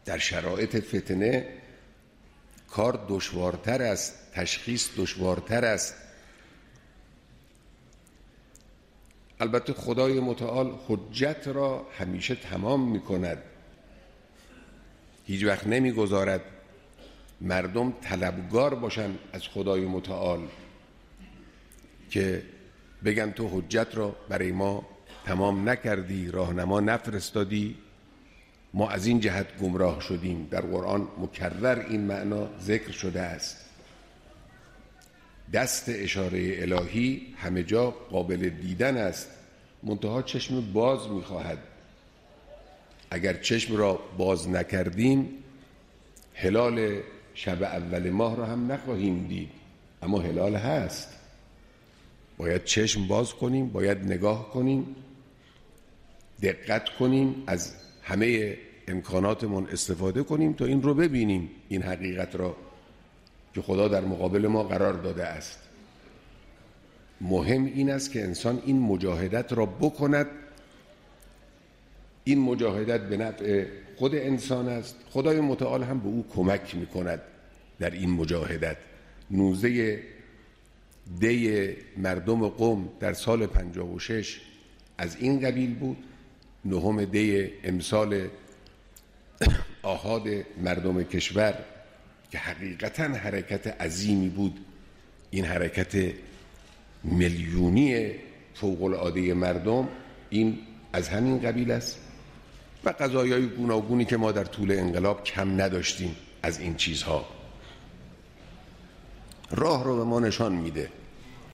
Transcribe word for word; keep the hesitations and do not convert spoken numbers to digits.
در شرایط فتنه کار دشوارتر است، تشخیص دشوارتر است. البته خدای متعال حجت را همیشه تمام می کند، هیچ وقت نمی گذارد مردم طلبگار باشن از خدای متعال که بگن تو حجت را برای ما تمام نکردی، راهنما نفرستادی، ما از این جهت گمراه شدیم. در قرآن مکرر این معنا ذکر شده است. دست اشاره الهی همه جا قابل دیدن است، منتها چشم باز می‌خواهد. اگر چشم را باز نکردیم هلال شب اول ماه را هم نخواهیم دید، اما هلال هست. باید چشم باز کنیم، باید نگاه کنیم، دقت کنیم، از همه امکاناتمون استفاده کنیم تا این رو ببینیم، این حقیقت را که خدا در مقابل ما قرار داده است. مهم این است که انسان این مجاهدت را بکند. این مجاهدت به نفع خود انسان است، خدای متعال هم به او کمک میکند در این مجاهدت. نوزه دی مردم قم در سال پنجاه و شش از این قبیل بود، نهم دی امسال آحاد مردم کشور که حقیقتا حرکت عظیمی بود، این حرکت میلیونی فوق العاده مردم، این از همین قبیل است و قضایای گوناگونی که ما در طول انقلاب کم نداشتیم از این چیزها. راه رو به ما نشان میده.